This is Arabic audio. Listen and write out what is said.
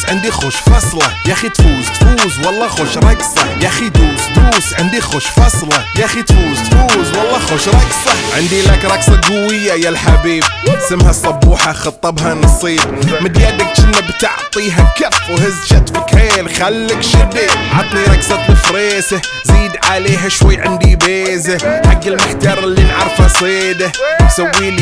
عندي خوش فصلة يا اخي تفوز والله خوش رقصة يا اخي دوس عندي خوش فصلة يا اخي تفوز والله خوش رقصة. عندي لك رقصة قوية يا الحبيب اسمها الصبوحة خطبها نصيب مد يدك كنا بتعطيها كف وهز شتفك هيل خلك شديد عطني رقصة الفريسة زيد عليها شوي عندي بيزة حق المحتر اللي نعرفه صيده مسويلي